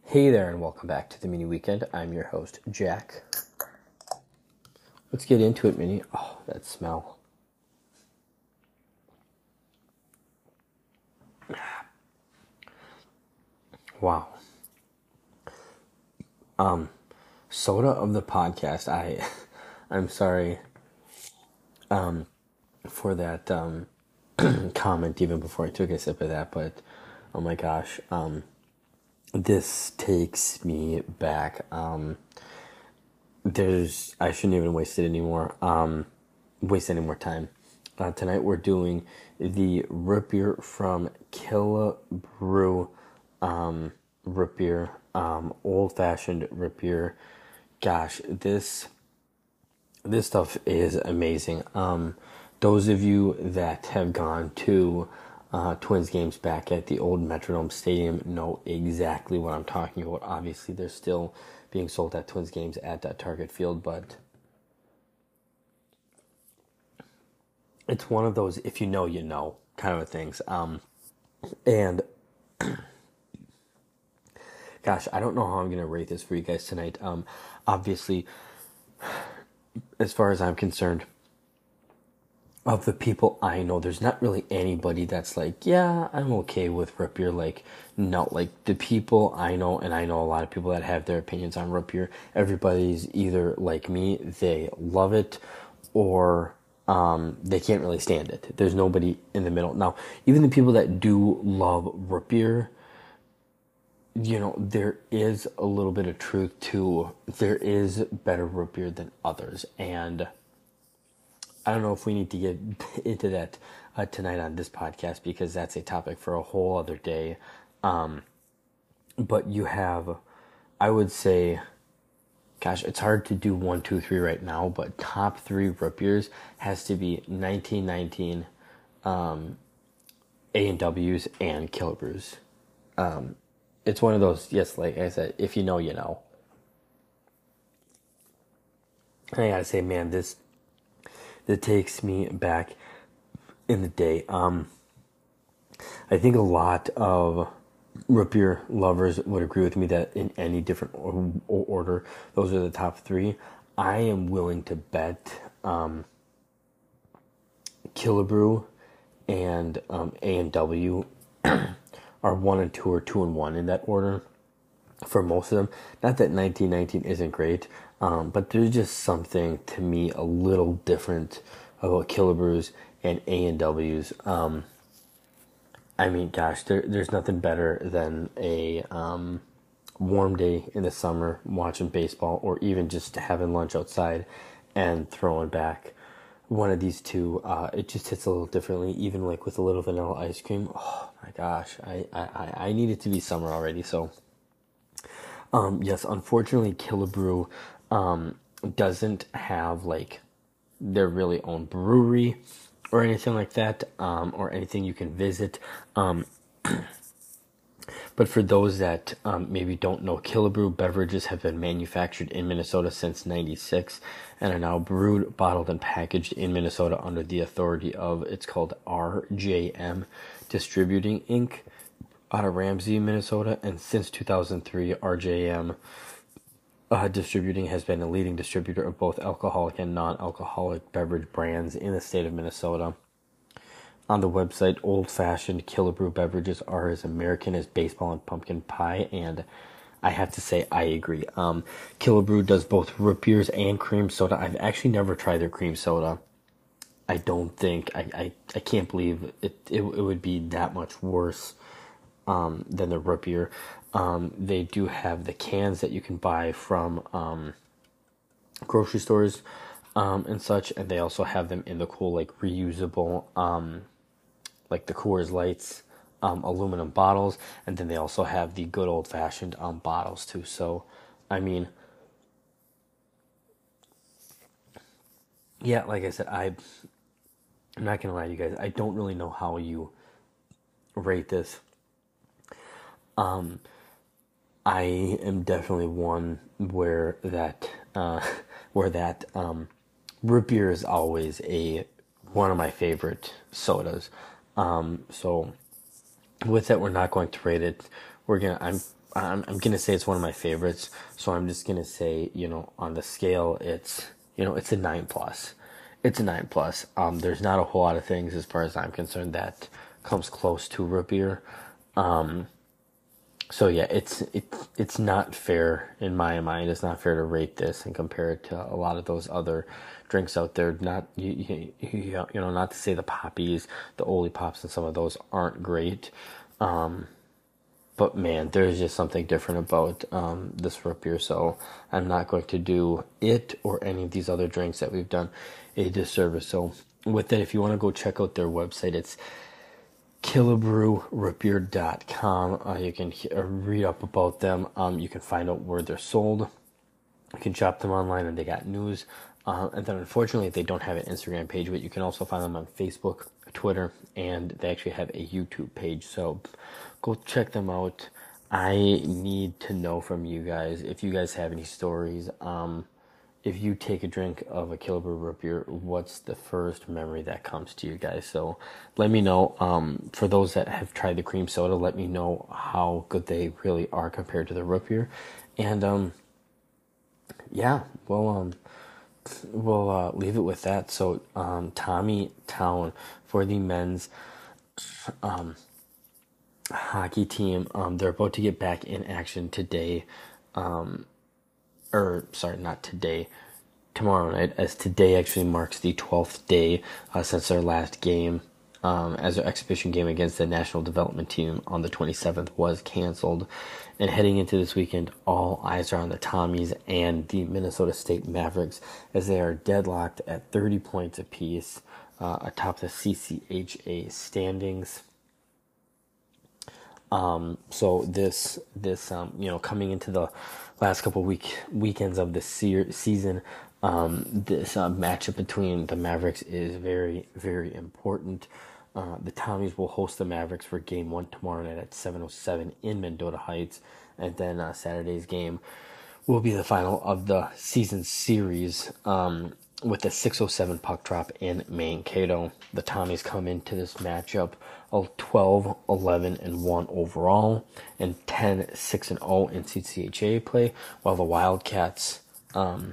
Hey there, and welcome back to the Mini Weekend. I'm your host, Jack. Let's get into it, Mini. Oh, that smell. Wow. Soda of the podcast. I'm sorry, for that, comment even before I took a sip of that, but oh my gosh, this takes me back. I shouldn't even waste it anymore. Waste any more time. Tonight we're doing the root beer from Killebrew, root beer, old fashioned root beer. Gosh, this stuff is amazing. Those of you that have gone to Twins games back at the old Metrodome Stadium know exactly what I'm talking about. Obviously, they're still being sold at Twins games at Target Field, but it's one of those if you know, you know kind of things. And gosh, I don't know how I'm going to rate this for you guys tonight. Obviously, as far as I'm concerned, of the people I know, there's not really anybody that's like, yeah, I'm okay with root beer. Like, no, like the people I know, and I know a lot of people that have their opinions on root beer, everybody's either like me, they love it, or they can't really stand it. There's nobody in the middle. Now, even the people that do love root beer, there is a little bit of truth to, there is better root beer than others, and I don't know if we need to get into that tonight on this podcast, because that's a topic for a whole other day. But you have, I would say, gosh, it's hard to do 1, 2, 3 right now, but top 3 root beers has to be 1919, A&W's, and Killebrews. It's one of those, yes, like I said, if you know, you know. And I gotta say, man, that takes me back in the day. I think a lot of root beer lovers would agree with me that in any different order, those are the top 3. I am willing to bet Killebrew and A&W are 1 and 2 or 2 and 1 in that order for most of them. Not that 1919 isn't great, but there's just something to me a little different about Killebrews and A&W's. I mean, gosh, there's nothing better than a warm day in the summer watching baseball, or even just having lunch outside and throwing back one of these two. It just hits a little differently, even like with a little vanilla ice cream. Oh my gosh, I need it to be summer already. So yes, unfortunately, Killebrew doesn't have like their really own brewery or anything like that, or anything you can visit. But for those that maybe don't know, Killebrew beverages have been manufactured in Minnesota since '96 and are now brewed, bottled, and packaged in Minnesota under the authority of, it's called RJM Distributing Inc. out of Ramsey, Minnesota. And since 2003, RJM Distributing has been a leading distributor of both alcoholic and non-alcoholic beverage brands in the state of Minnesota. On the website, old-fashioned Killebrew beverages are as American as baseball and pumpkin pie, and I have to say, I agree. Killebrew does both root beers and cream soda. I've actually never tried their cream soda. I don't think, I can't believe it would be that much worse than the root beer. They do have the cans that you can buy from grocery stores and such, and they also have them in the cool, like, reusable, like the Coors Lights aluminum bottles, and then they also have the good old-fashioned bottles too. So, I mean, yeah, like I said, I'm not gonna lie to you guys, I don't really know how you rate this. I am definitely one where that root beer is always one of my favorite sodas. So with that, we're not going to rate it. I'm I'm gonna say it's one of my favorites. So I'm just gonna say, on the scale, it's a 9 plus. It's a 9 plus. There's not a whole lot of things as far as I'm concerned that comes close to root beer. So yeah, it's not fair in my mind. It's not fair to rate this and compare it to a lot of those other drinks out there. Not not to say the poppies, the Oli Pops, and some of those aren't great. But man, there's just something different about this root beer. So I'm not going to do it or any of these other drinks that we've done a disservice. So with that, if you want to go check out their website, it's killabrewrootbeer.com. You can read up about them. You can find out where they're sold. You can shop them online, and they got news. And then unfortunately, they don't have an Instagram page, but you can also find them on Facebook, Twitter, and they actually have a YouTube page. So go check them out. I need to know from you guys if you guys have any stories. If you take a drink of a Killebrew root beer, what's the first memory that comes to you guys? So let me know. For those that have tried the cream soda, let me know how good they really are compared to the root beer. And yeah, we'll leave it with that. So Tommy Town for the men's hockey team, they're about to get back in action today. Or sorry, not today, tomorrow night, as today actually marks the 12th day since their last game, as their exhibition game against the national development team on the 27th was canceled. And heading into this weekend, all eyes are on the Tommies and the Minnesota State Mavericks, as they are deadlocked at 30 points apiece atop the CCHA standings. So this coming into the last couple weekends of the season, this matchup between the Mavericks is very, very important. The Tommies will host the Mavericks for Game 1 tomorrow night at 7:07 in Mendota Heights, and then Saturday's game will be the final of the season series. With the 6:07 puck drop in Mankato. The Tommies come into this matchup of 12, 11, and 1 overall, and 10, 6, and 0 in CCHA play, while the Wildcats, the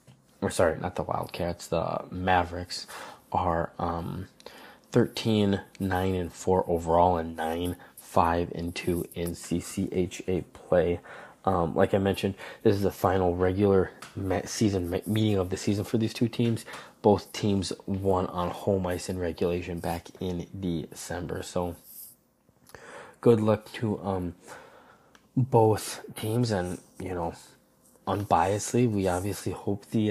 Mavericks are 13, 9, and 4 overall, and 9, 5, and 2 in CCHA play. Like I mentioned, this is the final regular season meeting of the season for these two teams. Both teams won on home ice in regulation back in December. So good luck to both teams, and unbiasedly, we obviously hope the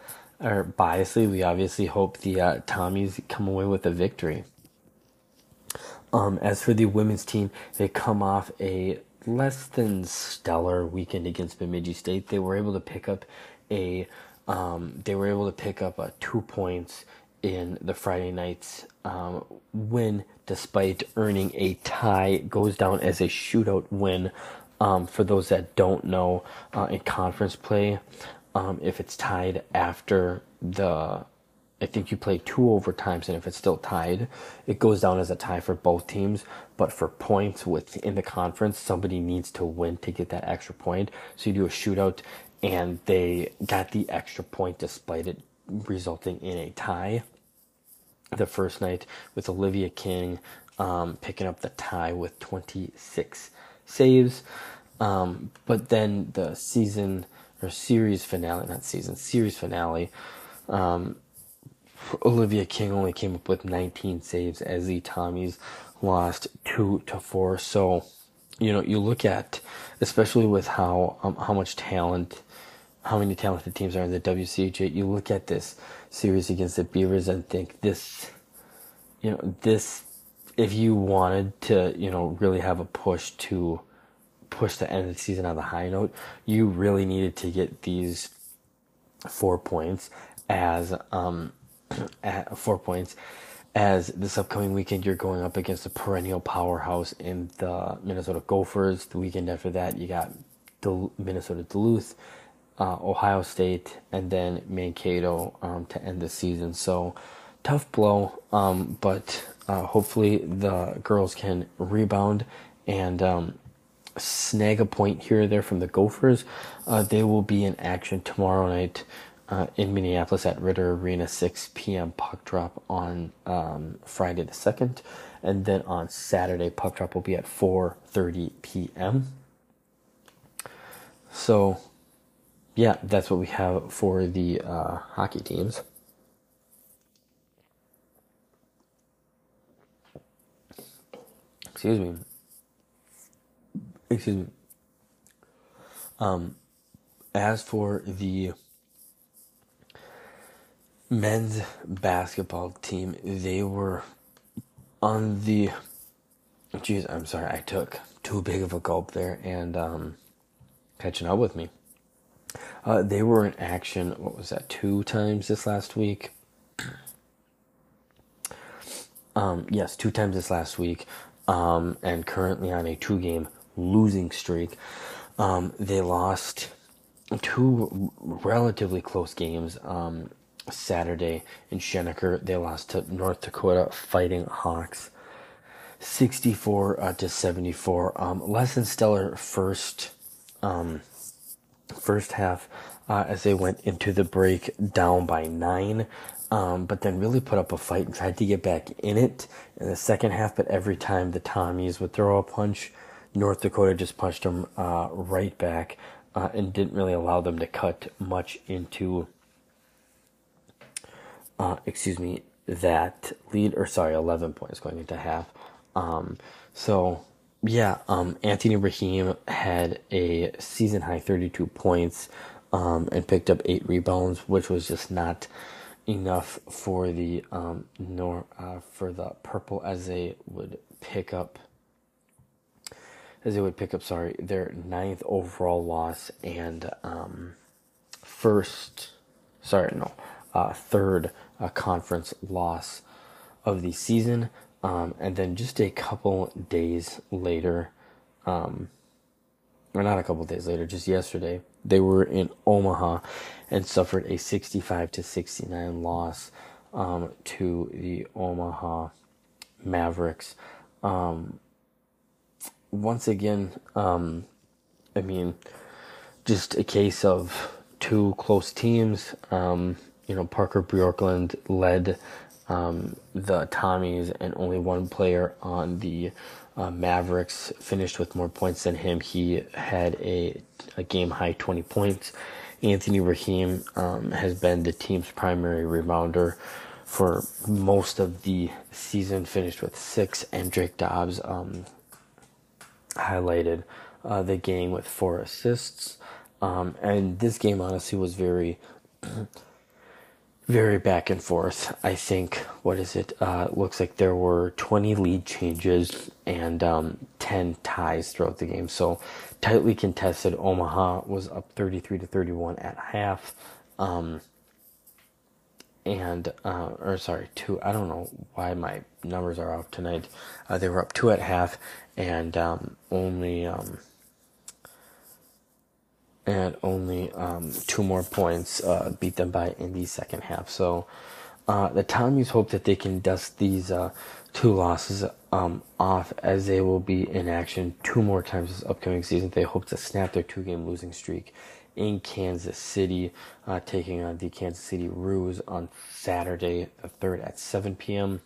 Tommies come away with a victory. As for the women's team, they come off a less than stellar weekend against Bemidji State. They were able to pick up 2 points in the Friday night's win, despite earning a tie. It goes down as a shootout win. For those that don't know, in conference play, if it's tied after I think you play 2 overtimes, and if it's still tied, it goes down as a tie for both teams. But for points within the conference, somebody needs to win to get that extra point. So you do a shootout, and they got the extra point despite it resulting in a tie. The first night with Olivia King picking up the tie with 26 saves. But then the series finale, Olivia King only came up with 19 saves as the Tommies lost 2-4. So, you look at, especially with how many talented teams are in the WCHA, you look at this series against the Beavers and think this, if you wanted to, really have a push the end of the season on the high note, you really needed to get these 4 points as this upcoming weekend you're going up against a perennial powerhouse in the Minnesota Gophers. The weekend after that, you got Minnesota Duluth, Ohio State, and then Mankato to end the season. So tough blow, but hopefully the girls can rebound and snag a point here or there from the Gophers. They will be in action tomorrow night in Minneapolis at Ritter Arena, 6 p.m. puck drop on Friday the 2nd. And then on Saturday, puck drop will be at 4:30 p.m. So, yeah, that's what we have for the hockey teams. Excuse me. As for the men's basketball team, they were on the... Geez, I'm sorry, I took too big of a gulp there and catching up with me. They were in action, what was that, 2 times this last week? Yes, 2 times this last week, and currently on a 2-game losing streak. They lost 2 relatively close games. Saturday in Schoenecker, they lost to North Dakota Fighting Hawks 64-74. Less than stellar first half as they went into the break down by 9, but then really put up a fight and tried to get back in it in the second half. But every time the Tommies would throw a punch, North Dakota just punched them right back and didn't really allow them to cut much into that lead, 11 points going into half. Anthony Rahim had a season high 32 points, and picked up 8 rebounds, which was just not enough for the Purple as they would pick up their 9th overall loss and third conference loss of the season. And then just a couple days later, just yesterday, they were in Omaha and suffered a 65-69 loss to the Omaha Mavericks. Once again, just a case of 2 close teams. Parker Bjorklund led the Tommies, and only one player on the Mavericks finished with more points than him. He had a game-high 20 points. Anthony Rahim has been the team's primary rebounder for most of the season, finished with 6, and Drake Dobbs highlighted the game with 4 assists. And this game honestly was very very back and forth. I think, looks like there were 20 lead changes and 10 ties throughout the game. So tightly contested. Omaha was up 33-31 at half. 2. I don't know why my numbers are off tonight. They were up 2 at half, and only 2 more points beat them by in the second half. So the Tommies hope that they can dust these 2 losses off, as they will be in action 2 more times this upcoming season. They hope to snap their 2-game losing streak in Kansas City, taking on the Kansas City Roos on Saturday the 3rd at 7 p.m.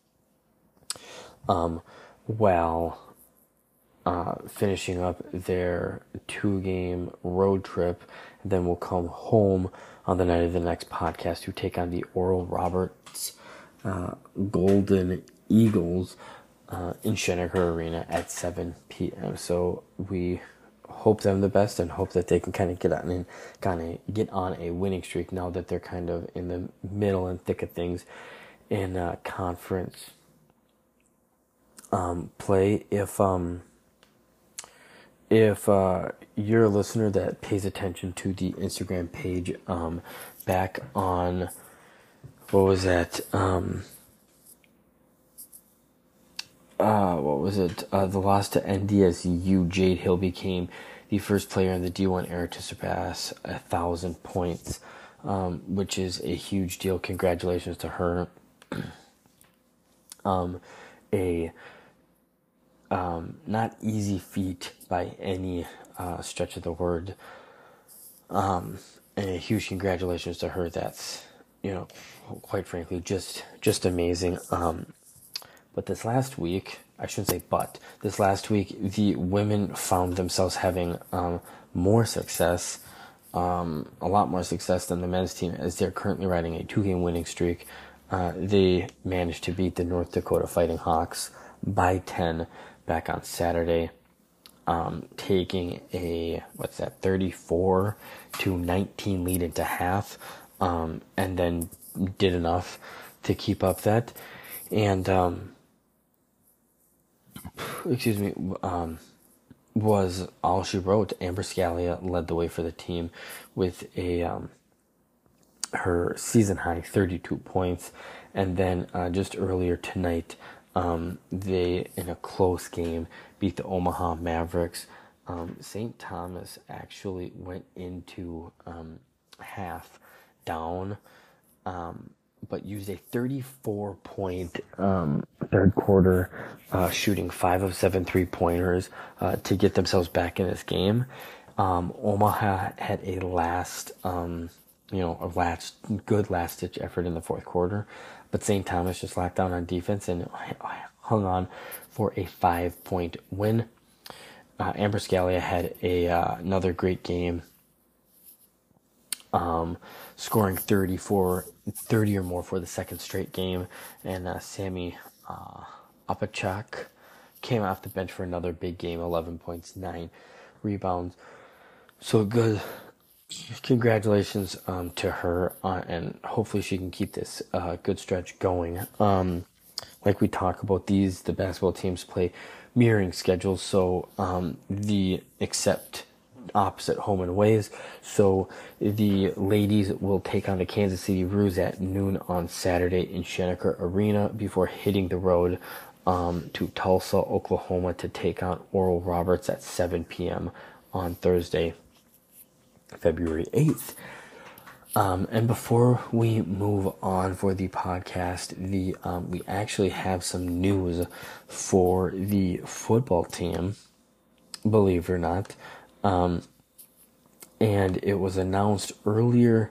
While finishing up their 2-game road trip, and then will come home on the night of the next podcast to take on the Oral Roberts Golden Eagles in Schoenecker Arena at 7 p.m. So we hope them the best and hope that they can kind of get on a winning streak now that they're kind of in the middle and thick of things in conference play. If you're a listener that pays attention to the Instagram page, back on, the loss to NDSU, Jade Hill became the first player in the D1 era to surpass 1,000 points, which is a huge deal. Congratulations to her. not easy feat by any stretch of the word. And a huge congratulations to her. That's, quite frankly, just amazing. But this last week, I shouldn't say but, this last week, the women found themselves having more success, a lot more success than the men's team, as they're currently riding a 2-game winning streak. They managed to beat the North Dakota Fighting Hawks by 10 back on Saturday, taking a 34-19 lead into half, and then did enough to keep up that. And was all she wrote. Amber Scalia led the way for the team with her season high 32 points, and then just earlier tonight, they, in a close game, beat the Omaha Mavericks. St. Thomas actually went into half down, but used a 34-point third quarter, shooting 5 of 7 3-pointers to get themselves back in this game. Omaha had a good last-ditch effort in the fourth quarter, but St. Thomas just locked down on defense and hung on for a 5-point win. Amber Scalia had another great game, scoring 30 or more for the second straight game, and Sammy Apachak came off the bench for another big game, 11 points, 9 rebounds. So good. Congratulations to her, and hopefully she can keep this good stretch going. Like we talk about, the basketball teams play mirroring schedules, so the except opposite home and aways. So the ladies will take on the Kansas City Roos at noon on Saturday in Schoenecker Arena before hitting the road to Tulsa, Oklahoma to take on Oral Roberts at 7 p.m. on Thursday, February 8th. And before we move on for the podcast, we actually have some news for the football team, believe it or not. And it was announced earlier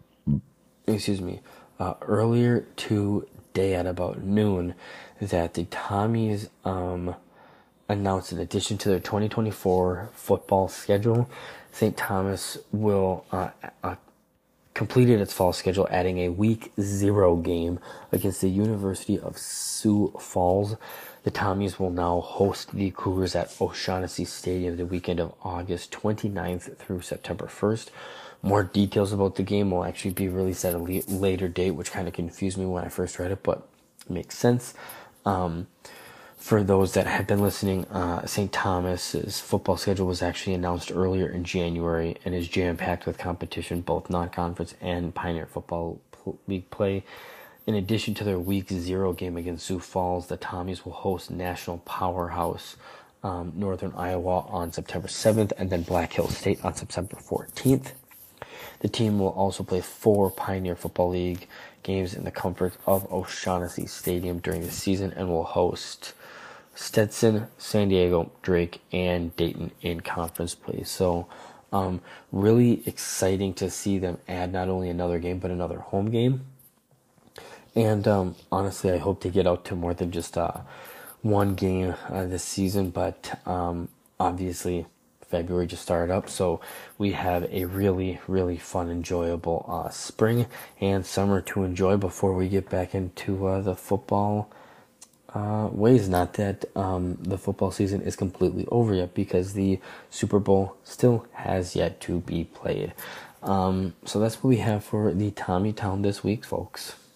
today at about noon that the Tommies announced, in addition to their 2024 football schedule, St. Thomas will completed its fall schedule, adding a Week 0 game against the University of Sioux Falls. The Tommies will now host the Cougars at O'Shaughnessy Stadium the weekend of August 29th through September 1st. More details about the game will actually be released at a later date, which kind of confused me when I first read it, but it makes sense. For those that have been listening, St. Thomas's football schedule was actually announced earlier in January and is jam-packed with competition, both non-conference and Pioneer Football League play. In addition to their Week 0 game against Sioux Falls, the Tommies will host national powerhouse Northern Iowa on September 7th and then Black Hills State on September 14th. The team will also play 4 Pioneer Football League games in the comfort of O'Shaughnessy Stadium during the season and will host Stetson, San Diego, Drake, and Dayton in conference play. So really exciting to see them add not only another game, but another home game. And honestly, I hope to get out to more than just one game this season. But obviously, February just started up, so we have a really, really fun, enjoyable spring and summer to enjoy before we get back into the football ways. Not that the football season is completely over yet, because the Super Bowl still has yet to be played. So that's what we have for the Tommy Town this week, folks.